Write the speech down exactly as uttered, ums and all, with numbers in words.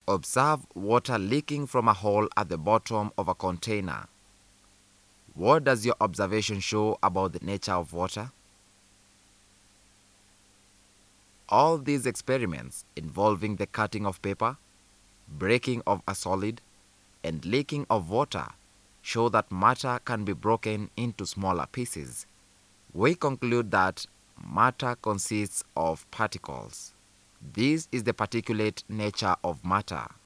Observe water leaking from a hole at the bottom of a container. What does your observation show about the nature of water? All these experiments involving the cutting of paper, breaking of a solid, and leaking of water show that matter can be broken into smaller pieces. We conclude that matter consists of particles. This is the particulate nature of matter.